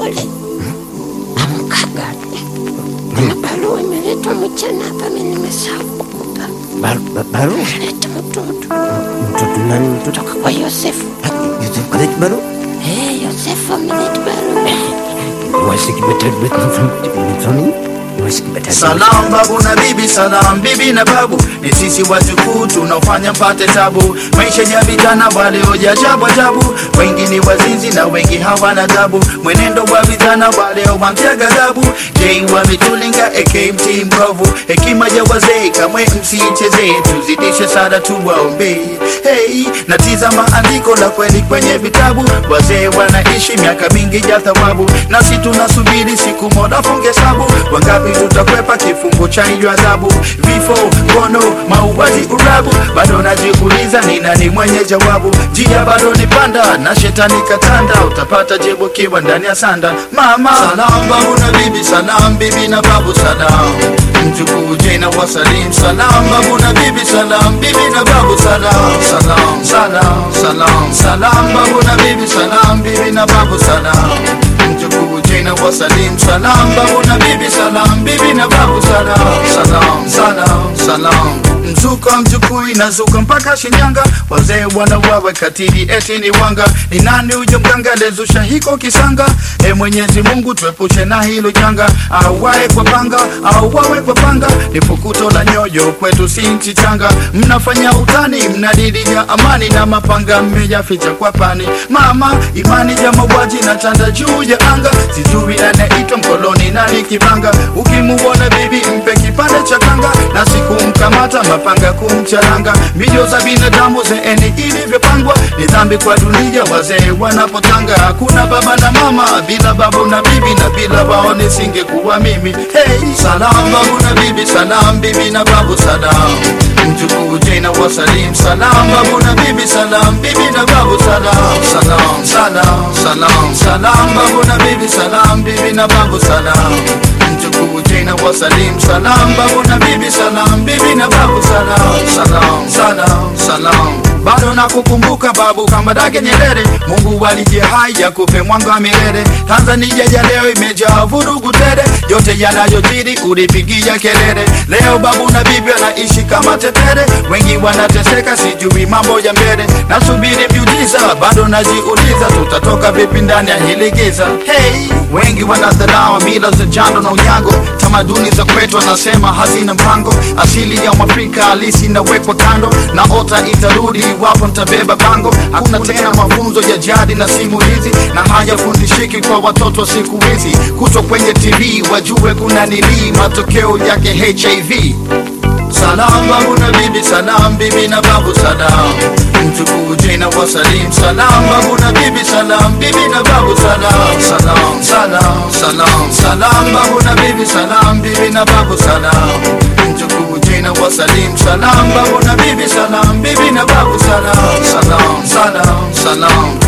pole. Amka. Kuna barua imeletwa mchana hapa, mimi nimesahau kukupa. Barua? Leta mtoto. Mtoto nani? Mtoto kwa Yosefu. Yosefu kaleta barua? Yosefu ameleta barua. Salam babu na bibi, salam bibi na babu. Ni sisi wajukuu tunaofanya mpate tabu. Maisha ya vijana wale hojajabu ajabu. Wengi ni wazinzi na wengi hawana adabu. Mwenendo wa vijana wale wantia ghadhabu. Jei wametulinga AKMT mkovu. Hekima ya wazee kamwe msiichezee. Tuzidishe sada tuwaombe. Hey, natizama andiko la kweli kwenye vitabu. Wazee wanaishi miaka mingi ya thawabu. Nasi tunasubiri siku moja funge sabu. Wangapi tutakwepa kifungo cha hiyo adhabu? Vifo, ngono, mauaji, urabu. Bado najiuliza ni nani mwenye jawabu. Njia bado ni panda na shetani katanda. Utapata jibu kiwa ndani ya sanda. Mama salam babu na bibi, salam bibi na babu, salam mjukuu jina wasalim. Salam babu na bibi, salam bibi na babu, salam salam salam salam salam babu na bibi, salam bibi na babu, salam mjukuu jina wasalim. Salam babu na bibi, salam bibi na babu, salam salam salam salam. Mzuka mjukuu inazuka mpaka Shinyanga. Wazee wanawawe katili eti ni wanga. Ni nani ujo mganga lezusha hiko kisanga? Mwenyezi Mungu tuepushe na hilo janga. Awae kwa panga, awawe kwa panga. Ni fukuto la nyoyo kwetu si nchi changa. Mnafanya utani, mnadidi ya amani. Na mapanga mmejaficha kwa pani. Mama, imani ya mauaji na tanda juu ya anga. Sijui anaitwa mkoloni nani kibanga. Ukimuona bibi mpe kipande cha kanga. Na siku mkamata mapanga kumcharanga. Milio za binadamu zeeni ilivyopangwa. Ni dhambi kwa dunia wazee wanapotanga. Hakuna baba na mama bila babu na bibi. Na bila wao nisingekuwa mimi. Hey, salam babu na bibi, salam bibi na babu, salam mjukuu jina wasalim. Salam babu na bibi, salam bibi na babu, salam salam salam salam salam babu na bibi, salam bibi na babu, salam mjukuu jina wasalim. Salam babu na bibi, salam bibi na babu, salam salam salam salam. Bado nakukumbuka babu kama Dage Nyerere. Mungu alijie hai ya kupe mwanga milele. Tanzania ya leo imejaa vurugu tele. Yote yanayojiri ulipigia kelele. Leo babu na bibi wanaishi kama tetere. Wengi wanateseka sijui mambo ya mbele. Nasubiri miujiza bado najiuliza. Tutatoka vipi ndani ya hili giza? Hey, wengi wanadharau mila za jando na unyago. Tamaduni za kwetu wanasema hazina mpango. Asili ya Mwafrika halisi inawekwa kando. Na ota itarudi wapo ntabeba bango. Hakuna tena mafunzo ya jadi na simulizi. Na haya fundishiki kwa watoto siku hizi. Kutwa kwenye TV wajue kuna nili matokeo yake HIV. Salam babu na bibi, salam bibi na babu, salam mjukuu jina wasalim. Salam babu na bibi, salam bibi na babu, salam salam salam salam salam babu na bibi, salam bibi na babu, salam mjukuu jina wasalim. Salam babu na bibi, salam bibi na babu, salam salam salam salam.